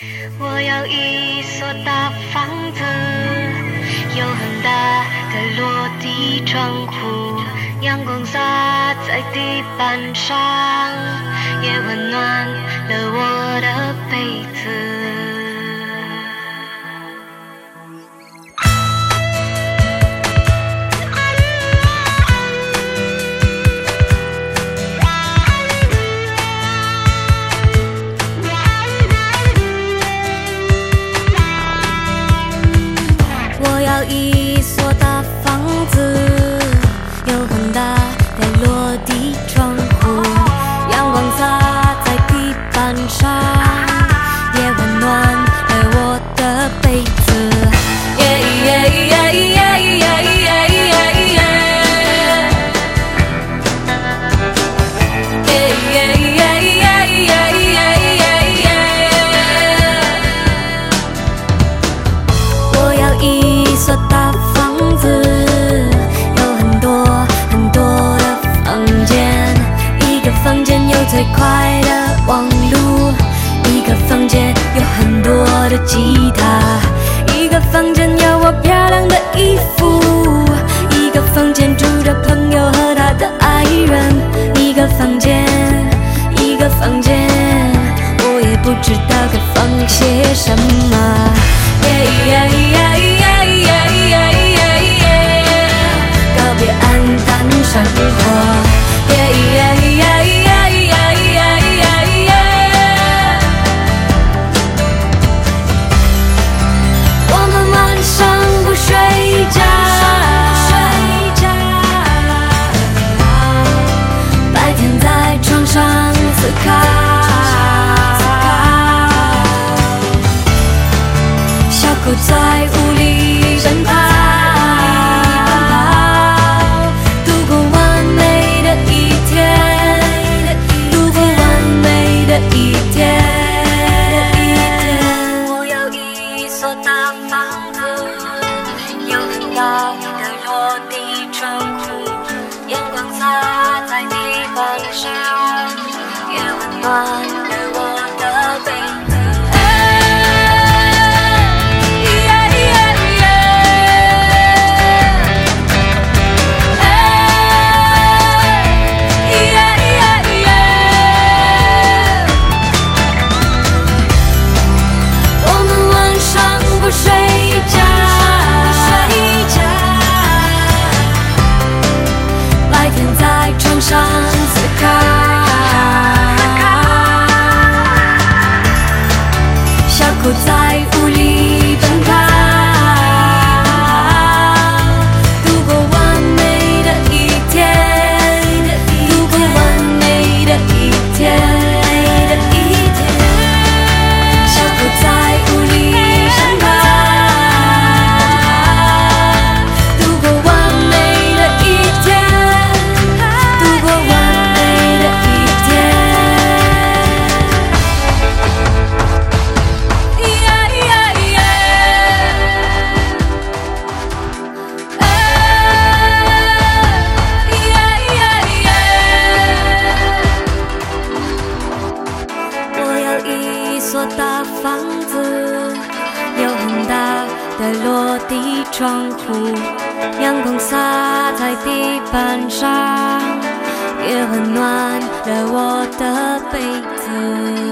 我要一所大房子，有很大的落地窗户，阳光洒在地板上，也温暖了我的被子。我要一所大房子，有很大的落地窗户，阳光洒在地板上，也温暖了我的被子。我要一所大房子，有很多很多的房间，一个房间有最快的网路，一个房间有很多的吉他，一个房间有我漂亮的衣服，一个房间住着朋友和他的爱人，一个房间一个房间，我也不知道该放些什么。告别黯淡生活。我们晚上不睡觉，白天在床上思考，小狗在屋里奔跑，度过完美的一天，度过完美的一天。我要一所大房子，有很大的落地窗户，阳光洒在地板上，也温暖了我的被子。上思考，小狗在屋里奔跑，度过完美的一天，度过完美的一天。小狗在屋里奔跑，度过完美的一天。大房子有很大的落地窗户，阳光洒在地板上，也温暖了我的被子。